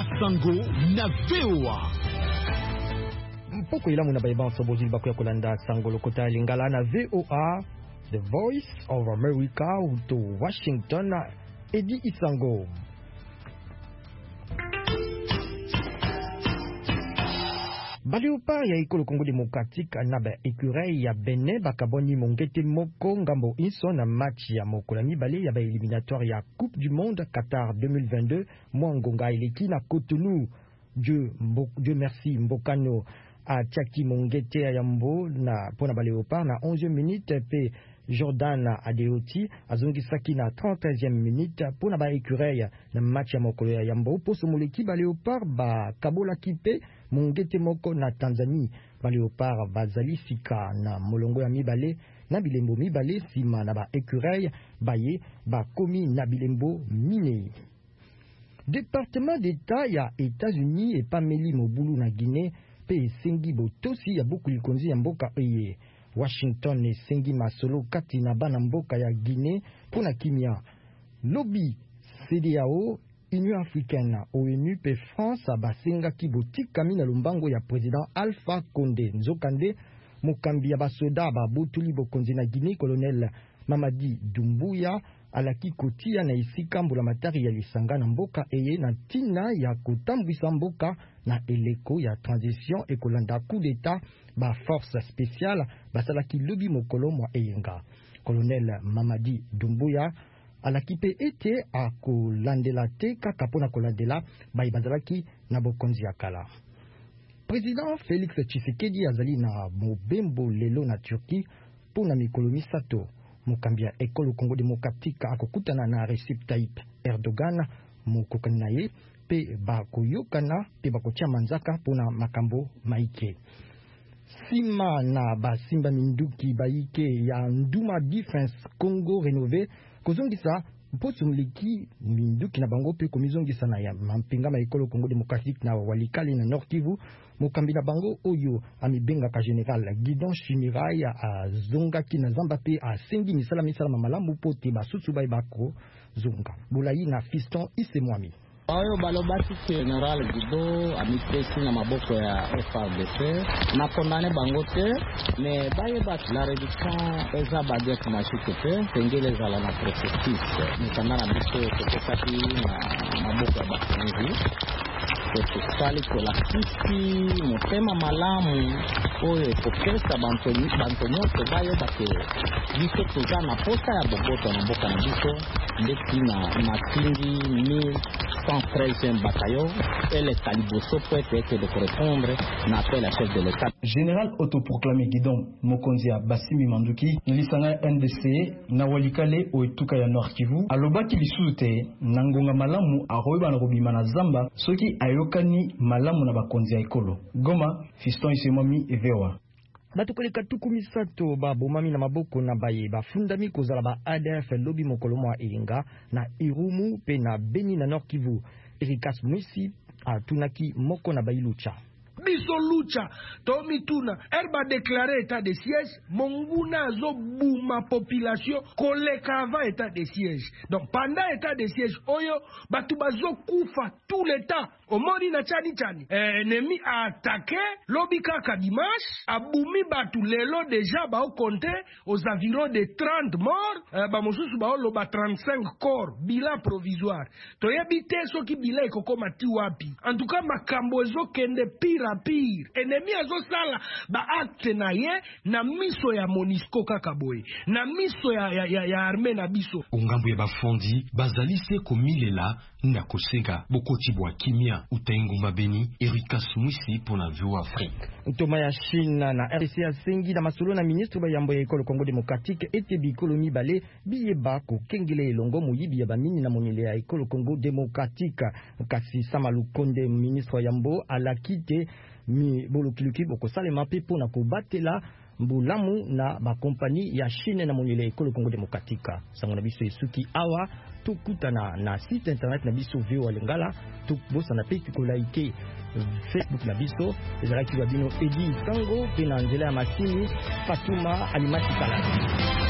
Basango na VOA. Mpoko ilamu na baiba nsobozili baku ya kolanda sango lokota lingala na VOA, The Voice of America to Washington, Edi Isango. Baleopard ya ikolo Congo Démocratique na ba écureuil ya Benin bakaboni mongete moko ngambo inso na match ya mokola mibale ya ba éliminatoire ya Coupe du Monde Qatar 2022 mwangonga eleki na Cotonou. Dieu merci Mbokano a tiaki mongete ya mbo na pona Baleopard na 11e minute pe Jordan Adeoti azongisaki na 31e minute pona ba écureuil na match ya mokolo ya Yambo poso moleki Baleopard ba kabola kipe mongete moko na Tanzanie. Baleopard bazali sika na molongo ya mibale na bilembo mibale sima na ba écureuil baye ba komi na bilembo mine. Département d'État ya États-Unis et Pameli Mobulu na Guinée pe sengi botosi ya buku likonzi ya mboka eye. Washington e sengi masolo kati na bana mboka ya Guinée pona kimia. Lobby CEDEAO, Union africaine, ONU pe France basenga kibotikami na lombango ya président Alpha Condé Nzokande mokambi ya basoda babotuli bokonzi na Guinée colonel Mamadi Doumbouya alaki kotia na isika mbula matari ya lisanga na mboka eye na tina ya kotambwisa mboka na eleko ya transition ekolanda coup d'état ba force spéciale basalaki lobi mokolo mwa eyenga. Colonel Mamadi Doumbouya alaki pe ete akolandela te kaka pona kolandela bai bazalaki na bokonzi ya kala. Président Félix Tshisekedi azali na mobembo lelo na Turquie pona mikolo misato. Mokambi ya ekolo Congo Démocratique akokutana na Recep Tayyip Erdogan mokokani na ye pe bakoyokana pe bakotia manzaka pona makambo maike. Sima na basimba minduki baike ya Nduma Defense Congo Renové kozongisa mposo mleki minduki na bango pe komizongisa na ya mampinga ma ekolo Congo Démocratique na walikali na Nord Kivu. Mokambi na bango oyo amibengaka Général Guidon Chimirai azongaki na zamba pe asengi misala malamu pote basusu bai bako zonga. Bulayi na Fiston Isemwami. Oyo balobaki General Guido amipesi na maboko ya FARDC na kondane bango te me baye bat la réduction eza badia kumashike te tengele zala na processus mikanda na biso tokokaki na maboko ya bakonzi kusali kolakisi motema malamu oyo ekopesa banto nyonso bayo bake biso toza na posa ya boboto na mboka na biso ndeti na matindi 1113e bataillon et les caliboso peut être de correspondre na appel à chef de l'État. Général autoproclamé Guidon Mokonzi ya Basimi Manduki lisanga NDC na walikale oetuka ya Nord Kivu alobaki lisusu te na ngonga malamu aroyeba na kobima na zamba soki ayokani malamu na bakonzi ya ekolo. Goma, Fiston Isemwami Evewa. Batukoleka tukumisato babomami na maboko na baye bafundami kozala ba ADF lobi mokolo mwa Iringa na Irumu pe na Beni na Nord Kivu. Erikas Mwisi atunaki moko na bailucha. Biso lucha to mituna erba déclaré état de siège monguna zo bouma population koleka avant état de siège. Donc pendant état de siège oyo batu bazo kufa tout le temps omoni na chani ennemi a attaqué lobi kaka dimanche abumi batu lelo déjà ba compté aux environs de 30 morts ba mosusu ba loba 35 corps bilan provisoire to yebite soki bilan ekokoma ti wapi. En tout cas makambo ezo kende pire ennemi azosala ba acte na ye na miso ya Monisco kakaboy na miso ya armée na biso ungambo ya bafondi bazalise komilela na kosenga bokoti bwa kimia utengu mabeni Erikas Mwisi pona VOA Afrique. Ntoma ya Chine na RDC asengi na masolo na ministre bayambo ya ekolo Congo Démocratique ete bikolo mibale biyeba ko kengele elongo muyibi ya bamini na monele ya ekolo Congo Démocratique kasi Samalukonde ministre yambo alakite mi bolukiluki boko salema pe pona ko batela mbulamu na ba kompani ya Chine na monele ekolo Congo Démocratique. Sango na biso esuki awa tukutana na site internet na biso VOA Lingala tubosa na pe tukolaike Facebook na biso ezalaki babino Edi Sango pe na nzela ya masini Fatuma Alimati Kala.